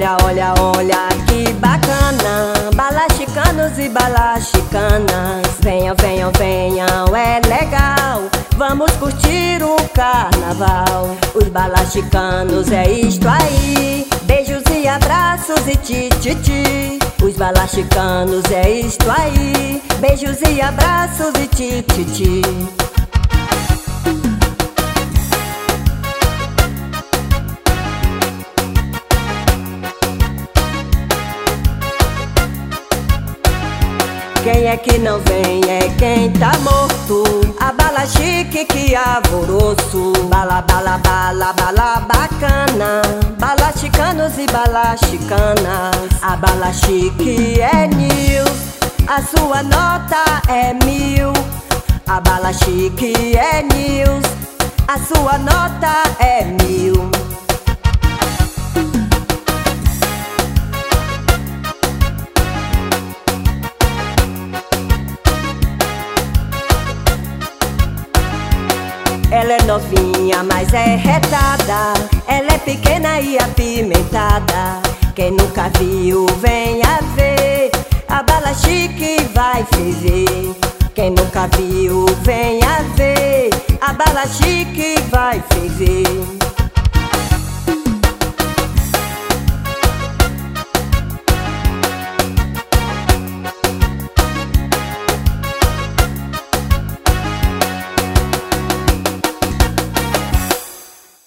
Olha, olha, olha que bacana, balachicanos e balachicanas. Venham, venham, venham, é legal, vamos curtir o carnaval. Os balachicanos é isto aí, beijos e abraços e ti-ti-ti. Os balachicanos é isto aí, beijos e abraços e ti-ti-ti. Quem é que não vem é quem tá morto. A bala chique, que alvoroço. Bala, bala, bala, bala bacana. Balachicanos e balachicanas. A bala chique é news, a sua nota é 1000. A bala chique é news, a sua nota é 1000. Ela é novinha, mas é retada. Ela é pequena e apimentada. Quem nunca viu, venha ver. A bala chique vai ferver. Quem nunca viu, venha ver. A bala chique vai ferver.